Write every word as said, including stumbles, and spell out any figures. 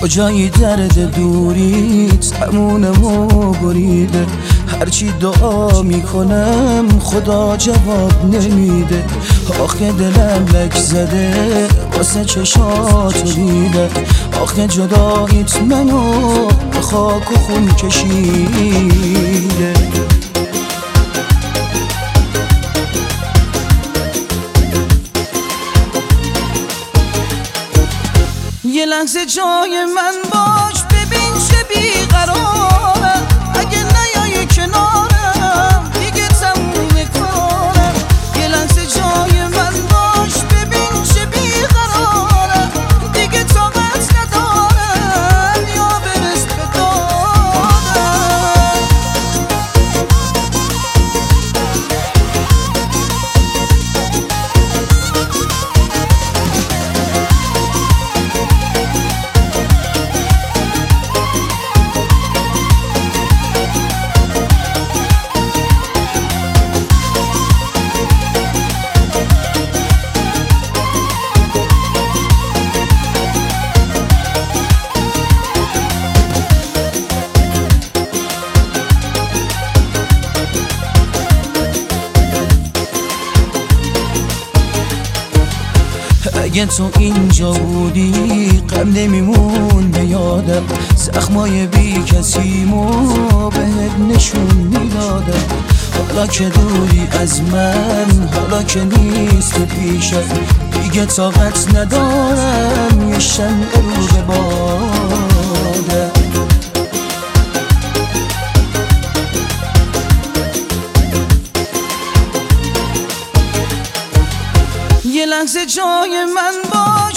کجایی درد دوریت همونمو بریده، هرچی دعا میکنم خدا جواب نمیده. آخه دلم لک زده واسه چشاتو دیده، آخه جداییت منو به خاک و خون کشیده. یه لحظه جای من باش ببین چه بیقراره، اگه نیای کنارم دیگه تموم کارم. یه لحظه جای من باش ببین چه بیقراره، دیگه طاقت ندارم یا برس به دادم. اگه تو اینجا بودی غم نمیمون به یادم، زخمای بی کسیمو بهت نشون میدادم. حالا که دوری از من، حالا که نیست پیشم، دیگه طاقت ندارم یه شمع رو به بادم. یه لحظه جای من باش